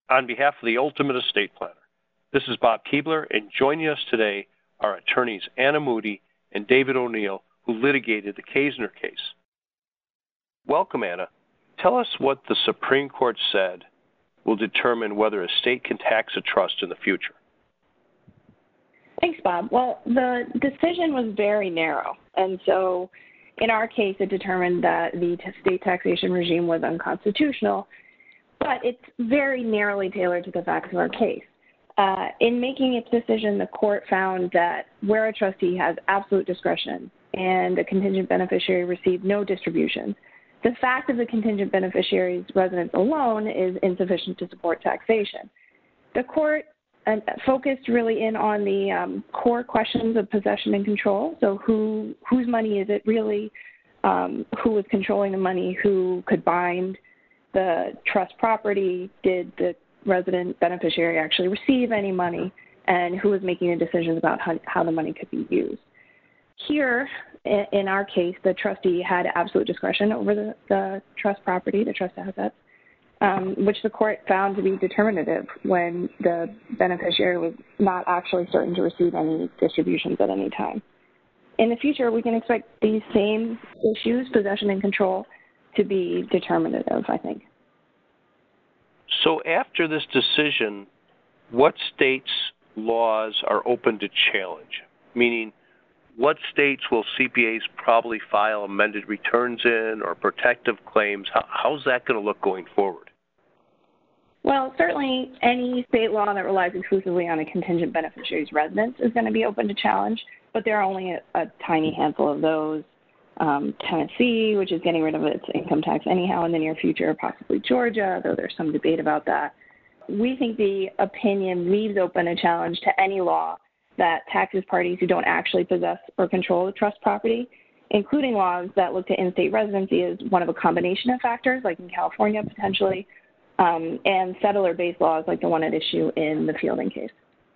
on behalf of the Ultimate Estate Planner. This is Bob Keebler, and joining us today are attorneys Anna Moody and David O'Neill, who litigated the Kaesner case. Welcome, Anna. Tell us what the Supreme Court said will determine whether a state can tax a trust in the future. Thanks, Bob. Well, the decision was very narrow, and so in our case, it determined that the state taxation regime was unconstitutional, but it's very narrowly tailored to the facts of our case. In making its decision, the court found that where a trustee has absolute discretion and a contingent beneficiary received no distribution, the fact of the contingent beneficiary's residence alone is insufficient to support taxation. The court focused really in on the core questions of possession and control. So whose money is it really? Who was controlling the money? Who could bind the trust property? Did the resident beneficiary actually receive any money? And who was making the decisions about how the money could be used? Here, in our case, the trustee had absolute discretion over the trust property, the trust assets, which the court found to be determinative when the beneficiary was not actually certain to receive any distributions at any time. In the future, we can expect these same issues, possession and control, to be determinative, I think. So after this decision, what states' laws are open to challenge? Meaning, what states will CPAs probably file amended returns in or protective claims? How's that going to look going forward? Well, certainly any state law that relies exclusively on a contingent beneficiary's residence is going to be open to challenge, but there are only a tiny handful of those. Tennessee, which is getting rid of its income tax anyhow in the near future, possibly Georgia, though there's some debate about that. We think the opinion leaves open a challenge to any law that taxes parties who don't actually possess or control the trust property, including laws that look to in-state residency as one of a combination of factors, like in California potentially, and settler-based laws like the one at issue in the Fielding case.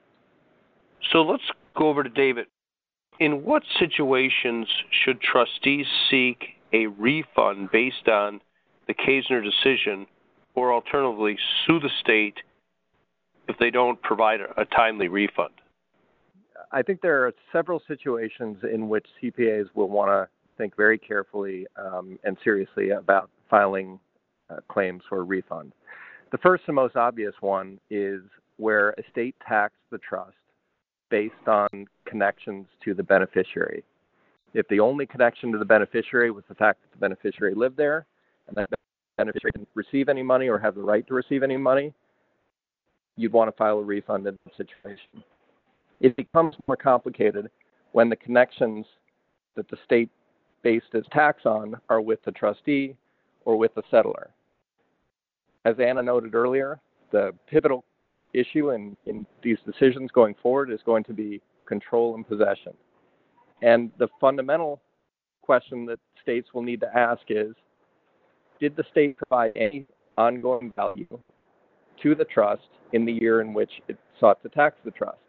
So let's go over to David. In what situations should trustees seek a refund based on the Kaesner decision, or alternatively sue the state if they don't provide a timely refund? I think there are several situations in which CPAs will want to think very carefully and seriously about filing claims for a refund. The first and most obvious one is where a state taxed the trust based on connections to the beneficiary. If the only connection to the beneficiary was the fact that the beneficiary lived there and that the beneficiary didn't receive any money or have the right to receive any money, you'd want to file a refund in that situation. It becomes more complicated when the connections that the state based its tax on are with the trustee or with the settler. As Anna noted earlier, the pivotal issue in these decisions going forward is going to be control and possession. And the fundamental question that states will need to ask is, did the state provide any ongoing value to the trust in the year in which it sought to tax the trust?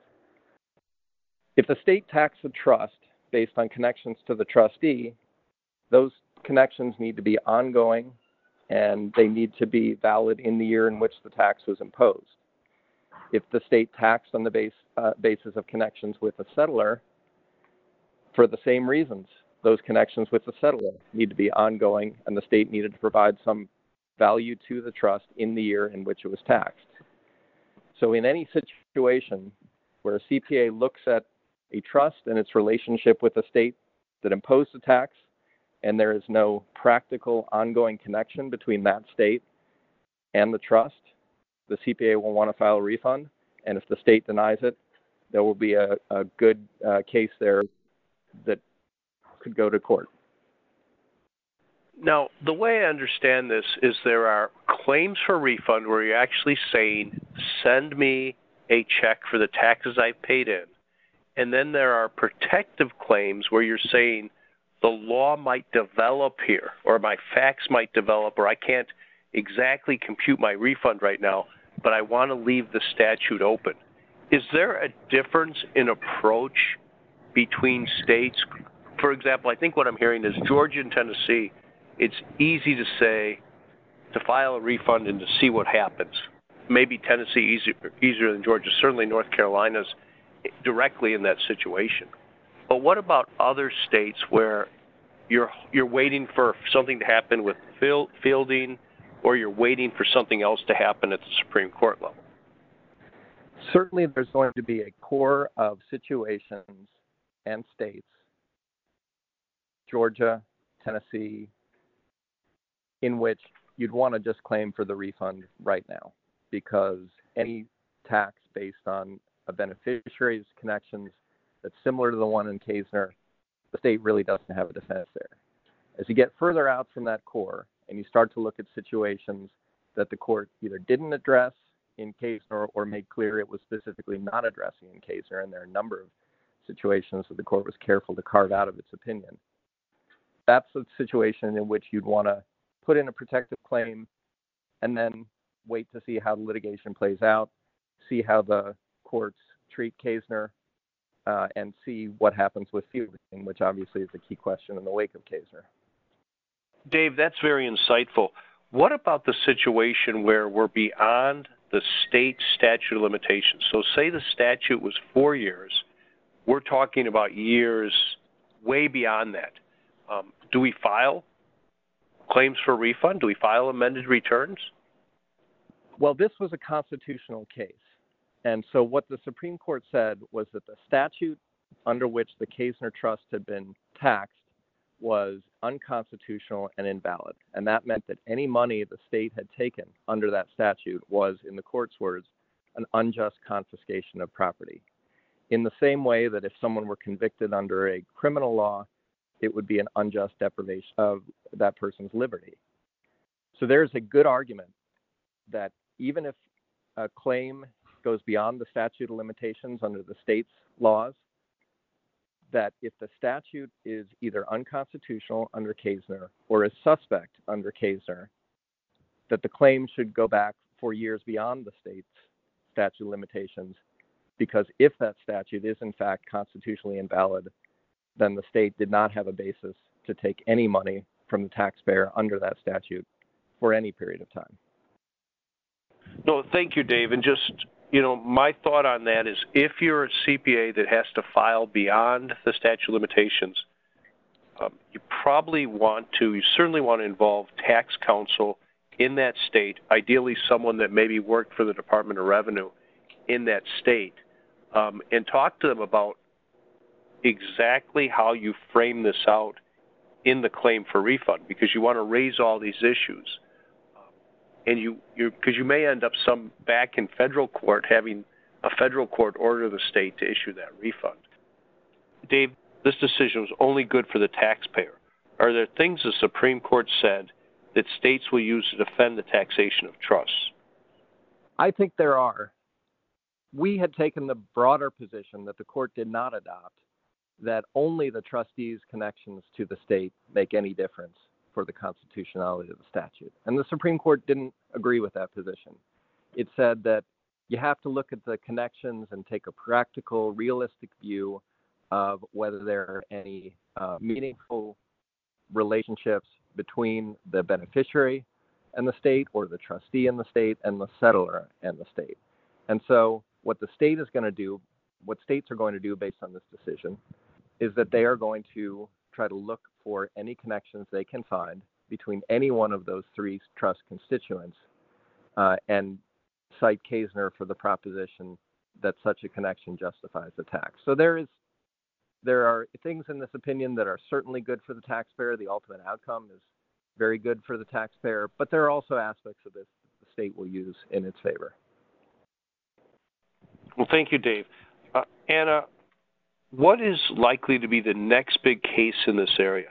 If the state taxed the trust based on connections to the trustee, those connections need to be ongoing and they need to be valid in the year in which the tax was imposed. If the state taxed on the basis of connections with the settler, for the same reasons, those connections with the settler need to be ongoing, and the state needed to provide some value to the trust in the year in which it was taxed. So in any situation where a CPA looks at a trust and its relationship with the state that imposed the tax, and there is no practical ongoing connection between that state and the trust, the CPA will want to file a refund, and if the state denies it, there will be a good case there that could go to court. Now, the way I understand this is there are claims for refund where you're actually saying, send me a check for the taxes I paid in. And then there are protective claims where you're saying the law might develop here, or my facts might develop, or I can't exactly compute my refund right now, but I want to leave the statute open. Is there a difference in approach between states? For example, I think what I'm hearing is Georgia and Tennessee, it's easy to say to file a refund and to see what happens. maybe Tennessee easier than Georgia. Certainly North Carolina's directly in that situation. But what about other states where you're waiting for something to happen with fielding, or you're waiting for something else to happen at the Supreme Court level? Certainly there's going to be a core of situations and states, Georgia, Tennessee, in which you'd want to just claim for the refund right now, because any tax based on a beneficiary's connections that's similar to the one in Kaesner, the state really doesn't have a defense there. As you get further out from that core and you start to look at situations that the court either didn't address in Kaesner or made clear it was specifically not addressing in Kaesner, and there are a number of situations that the court was careful to carve out of its opinion, that's a situation in which you'd want to put in a protective claim and then wait to see how the litigation plays out, see how the courts treat Kaesner, and see what happens with fielding, which obviously is a key question in the wake of Kaesner. Dave, that's very insightful. What about the situation where we're beyond the state statute of limitations? So say the statute was 4 years. We're talking about years way beyond that. Do we file claims for refund? Do we file amended returns? Well, this was a constitutional case. And so what the Supreme Court said was that the statute under which the Kaesner Trust had been taxed was unconstitutional and invalid. And that meant that any money the state had taken under that statute was, in the court's words, an unjust confiscation of property. In the same way that if someone were convicted under a criminal law, it would be an unjust deprivation of that person's liberty. So there's a good argument that even if a claim goes beyond the statute of limitations under the state's laws, that if the statute is either unconstitutional under Kaesner or is suspect under Kaesner, that the claim should go back for years beyond the state's statute of limitations, because if that statute is in fact constitutionally invalid, then the state did not have a basis to take any money from the taxpayer under that statute for any period of time. No, thank you, Dave. And just, my thought on that is if you're a CPA that has to file beyond the statute of limitations, you certainly want to involve tax counsel in that state, ideally someone that maybe worked for the Department of Revenue in that state, and talk to them about exactly how you frame this out in the claim for refund, because you want to raise all these issues. And because you may end up back in federal court having a federal court order the state to issue that refund. Dave, this decision was only good for the taxpayer. Are there things the Supreme Court said that states will use to defend the taxation of trusts? I think there are. We had taken the broader position that the court did not adopt, that only the trustee's connections to the state make any difference for the constitutionality of the statute. And the Supreme Court didn't agree with that position. It said that you have to look at the connections and take a practical, realistic view of whether there are any meaningful relationships between the beneficiary and the state, or the trustee and the state, and the settler and the state. And so what the state is going to do, what states are going to do based on this decision, is that they are going to try to look for any connections they can find between any one of those three trust constituents, and cite Kaesner for the proposition that such a connection justifies the tax. So there are things in this opinion that are certainly good for the taxpayer. The ultimate outcome is very good for the taxpayer, but there are also aspects of this that the state will use in its favor. Well, thank you, Dave. Anna, what is likely to be the next big case in this area?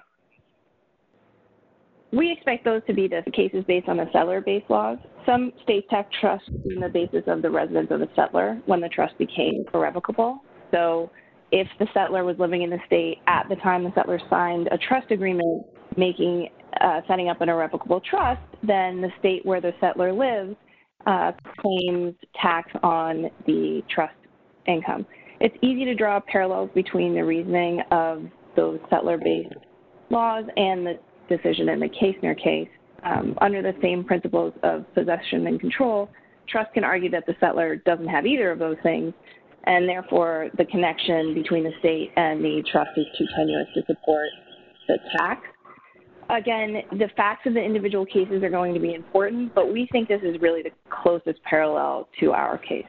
We expect those to be the cases based on the settler-based laws. Some states have trusts on the basis of the residence of the settler when the trust became irrevocable. So if the settler was living in the state at the time the settler signed a trust agreement setting up an irrevocable trust, then the state where the settler lives claims tax on the trust income. It's easy to draw parallels between the reasoning of those settler-based laws and the decision in the Kaesner case. Under the same principles of possession and control, trust can argue that the settlor doesn't have either of those things, and therefore the connection between the state and the trust is too tenuous to support the tax. Again, the facts of the individual cases are going to be important, but we think this is really the closest parallel to our case.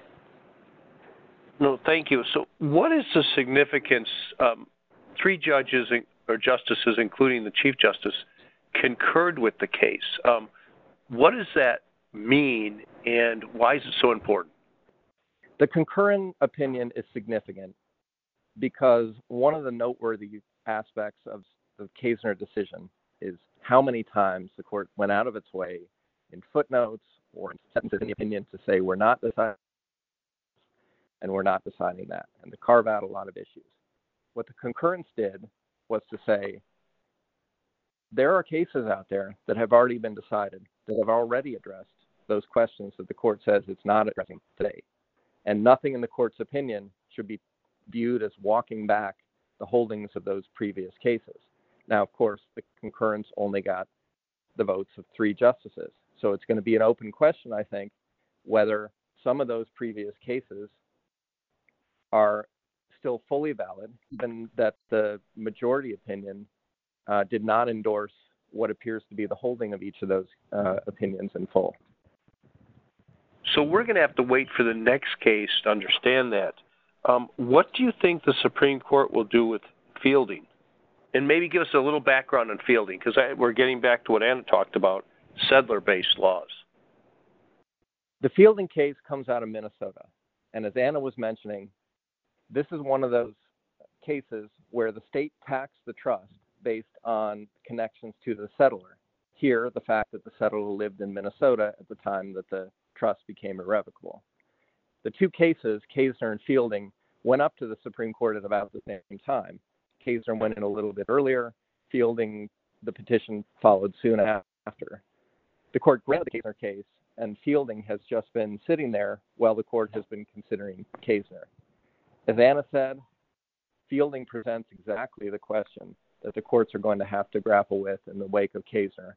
No, thank you. So what is the significance? Three judges or justices, including the Chief Justice, concurred with the case. What does that mean, and why is it so important? The concurrent opinion is significant because one of the noteworthy aspects of the Kaesner decision is how many times the court went out of its way in footnotes or in sentences in the opinion to say we're not deciding and we're not deciding that, and to carve out a lot of issues. What the concurrence did was to say there are cases out there that have already been decided, that have already addressed those questions that the court says it's not addressing today. And nothing in the court's opinion should be viewed as walking back the holdings of those previous cases. Now, of course, the concurrence only got the votes of 3 justices. So it's going to be an open question, I think, whether some of those previous cases are still fully valid, given that the majority opinion did not endorse what appears to be the holding of each of those opinions in full. So we're going to have to wait for the next case to understand that. What do you think the Supreme Court will do with Fielding? And maybe give us a little background on Fielding, because we're getting back to what Anna talked about, settler-based laws. The Fielding case comes out of Minnesota. And as Anna was mentioning, this is one of those cases where the state taxed the trust based on connections to the settler. Here, the fact that the settler lived in Minnesota at the time that the trust became irrevocable. The 2 cases, Kaesner and Fielding, went up to the Supreme Court at about the same time. Kaesner went in a little bit earlier. Fielding, the petition, followed soon after. The court granted the Kaesner case, and Fielding has just been sitting there while the court has been considering Kaesner. As Anna said, Fielding presents exactly the question that the courts are going to have to grapple with in the wake of Kaesner.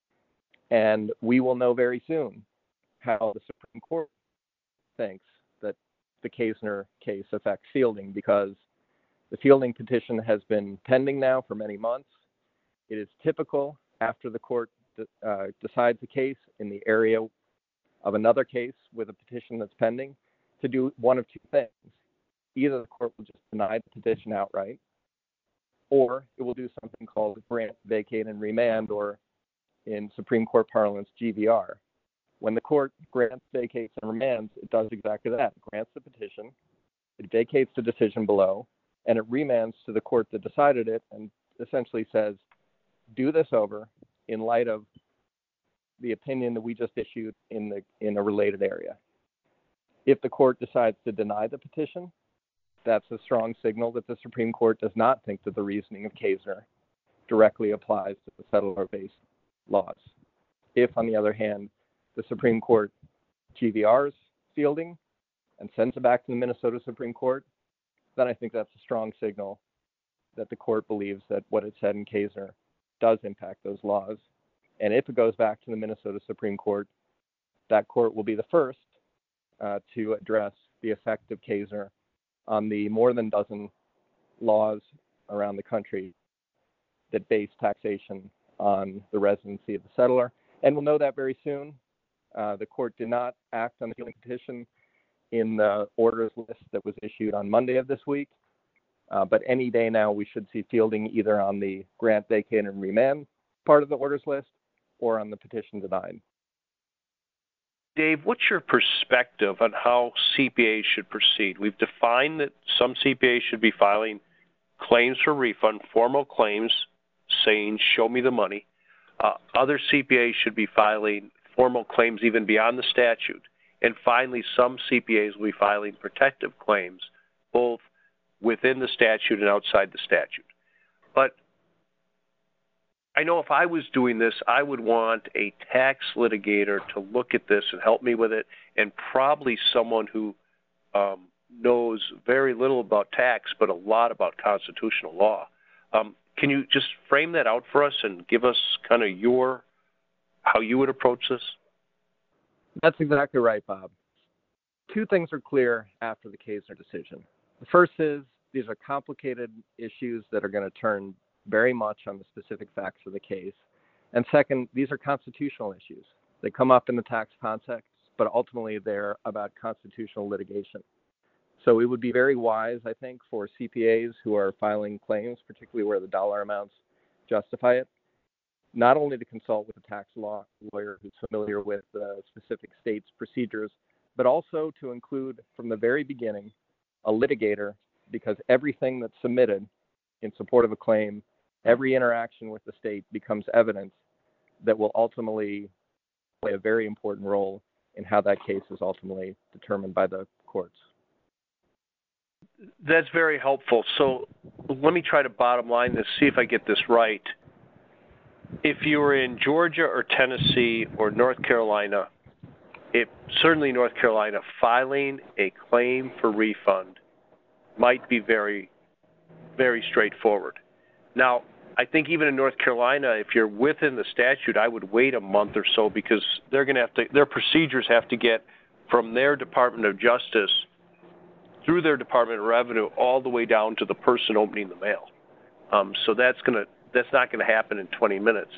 And we will know very soon how the Supreme Court thinks that the Kaesner case affects Fielding, because the Fielding petition has been pending now for many months. It is typical after the court decides a case in the area of another case with a petition that's pending to do one of 2 things. Either the court will just deny the petition outright, or it will do something called grant, vacate, and remand, or in Supreme Court parlance, GVR. When the court grants, vacates, and remands, it does exactly that. It grants the petition, it vacates the decision below, and it remands to the court that decided it and essentially says, do this over in light of the opinion that we just issued in a related area. If the court decides to deny the petition, that's a strong signal that the Supreme Court does not think that the reasoning of Kaesner directly applies to the settler-based laws. If, on the other hand, the Supreme Court GVRs Fielding and sends it back to the Minnesota Supreme Court, then I think that's a strong signal that the court believes that what it said in Kaesner does impact those laws. And if it goes back to the Minnesota Supreme Court, that court will be the first to address the effect of Kaesner on the more than dozen laws around the country that base taxation on the residency of the settler. And we'll know that very soon. The court did not act on the Fielding petition in the orders list that was issued on Monday of this week. But any day now, we should see Fielding either on the grant, vacate, and remand part of the orders list or on the petition denied. Dave, what's your perspective on how CPAs should proceed? We've defined that some CPAs should be filing claims for refund, formal claims saying, show me the money. Other CPAs should be filing formal claims even beyond the statute. And finally, some CPAs will be filing protective claims, both within the statute and outside the statute. But I know if I was doing this, I would want a tax litigator to look at this and help me with it, and probably someone who knows very little about tax but a lot about constitutional law. Can you just frame that out for us and give us kind of how you would approach this? That's exactly right, Bob. Two things are clear after the Kaesner decision. The first is these are complicated issues that are going to turn very much on the specific facts of the case. And second, these are constitutional issues. They come up in the tax context, but ultimately they're about constitutional litigation. So it would be very wise, I think, for CPAs who are filing claims, particularly where the dollar amounts justify it, not only to consult with a tax law lawyer who's familiar with the specific state's procedures, but also to include from the very beginning a litigator, because everything that's submitted in support of a claim, every interaction with the state becomes evidence that will ultimately play a very important role in how that case is ultimately determined by the courts. That's very helpful. So let me try to bottom line this, see if I get this right. If you were in Georgia or Tennessee or North Carolina, certainly North Carolina, filing a claim for refund might be very, very straightforward. Now, I think even in North Carolina, if you're within the statute, I would wait a month or so because they're going to have to, their procedures have to get from their Department of Justice through their Department of Revenue all the way down to the person opening the mail. So that's not going to happen in 20 minutes.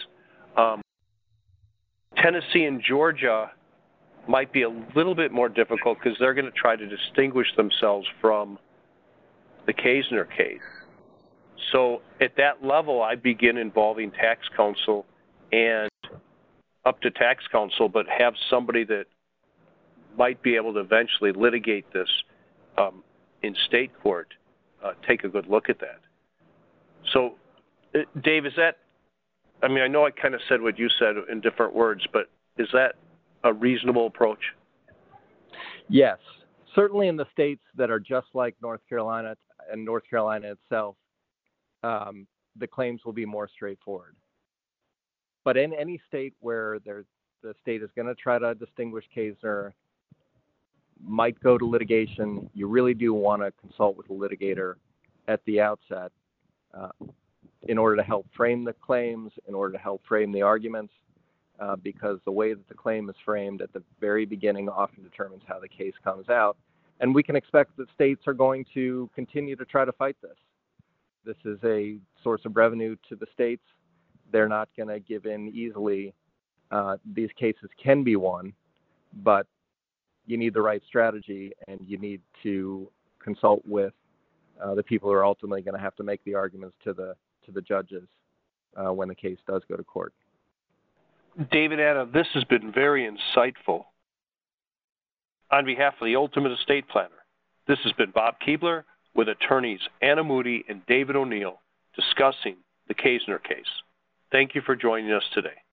Tennessee and Georgia might be a little bit more difficult because they're going to try to distinguish themselves from the Kaesner case. So at that level, I begin involving tax counsel and up to tax counsel, but have somebody that might be able to eventually litigate this in state court take a good look at that. So, Dave, is that, I mean, I know I kind of said what you said in different words, but is that a reasonable approach? Yes. Certainly in the states that are just like North Carolina and North Carolina itself, the claims will be more straightforward. But in any state where the state is going to try to distinguish Kaesner, might go to litigation, you really do want to consult with a litigator at the outset in order to help frame the claims, in order to help frame the arguments, because the way that the claim is framed at the very beginning often determines how the case comes out. And we can expect that states are going to continue to try to fight this. This is a source of revenue to the states. They're not going to give in easily. These cases can be won, but you need the right strategy, and you need to consult with the people who are ultimately going to have to make the arguments to the judges when the case does go to court. David, Anna, this has been very insightful. On behalf of the Ultimate Estate Planner, this has been Bob Keebler with attorneys Anna Moody and David O'Neill discussing the Kaesner case. Thank you for joining us today.